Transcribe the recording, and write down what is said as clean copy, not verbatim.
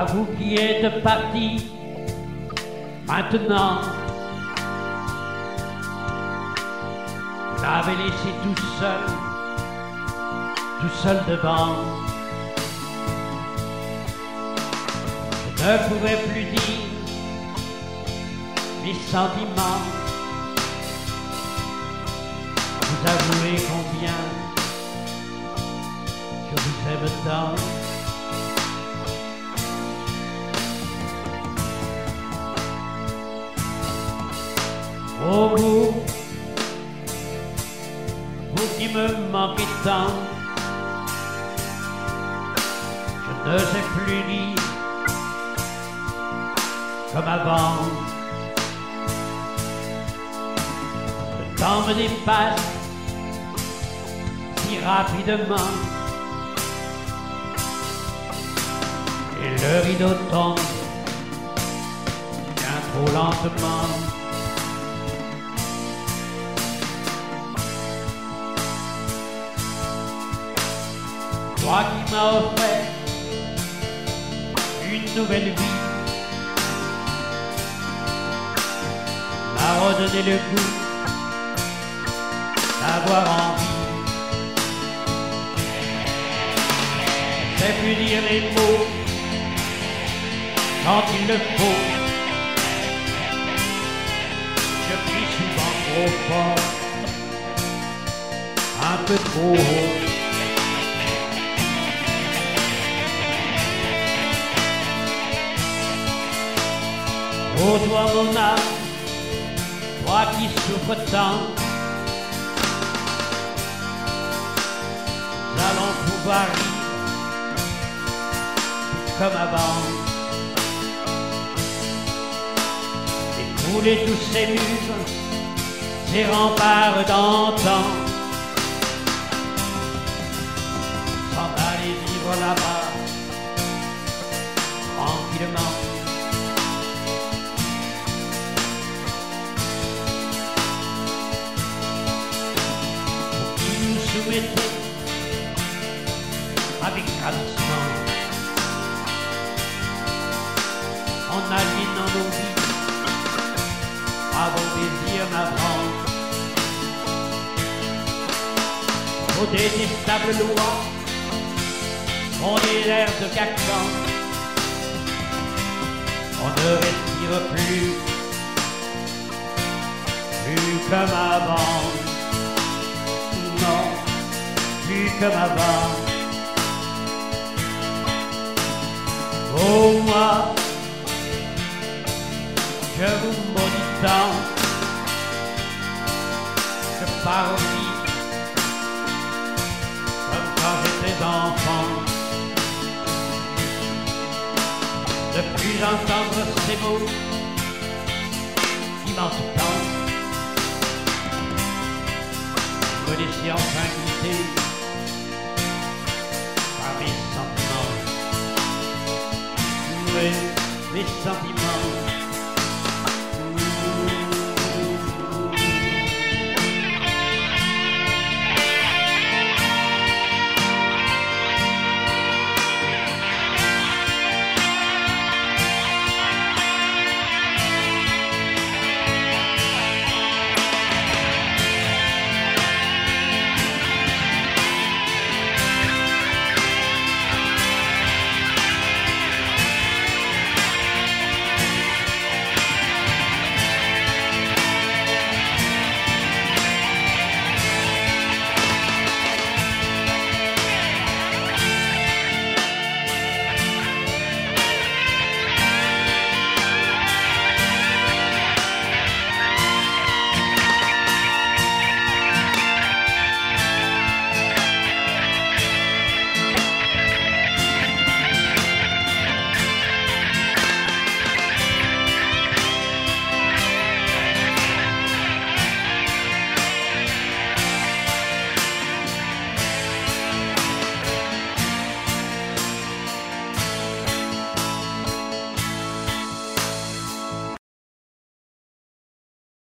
vous qui êtes partis, maintenant, vous m'avez laissé tout seul devant. Je ne pouvais plus dire mes sentiments, vous avouez combien je vous aime tant. Oh vous qui me manquez tant, je ne sais plus lire comme avant. Le temps me dépasse si rapidement et le rideau tombe bien trop lentement. Toi qui m'as offert une nouvelle vie, m'as redonné le goût d'avoir envie. Je sais plus dire les mots quand il le faut. Je crie souvent trop fort, un peu trop haut. Oh toi mon âme, toi qui souffres tant, nous allons pouvoir rire comme avant, écrouler tous ces murs, ces remparts d'antan, s'en aller vivre là-bas, tranquillement. Soumettez avec ravissement en aliénant nos vies à vos désirs navrants, vos détestables lois ont des airs de Cacan. On ne respire plus comme avant, non, plus comme avant. Oh moi, je vous maudis tant, je pars aussi comme quand j'étais enfant. Ne plus entendre ces mots qui m'entendent, me laisser enfin quitter par mes sentiments. Oui, mes sentiments.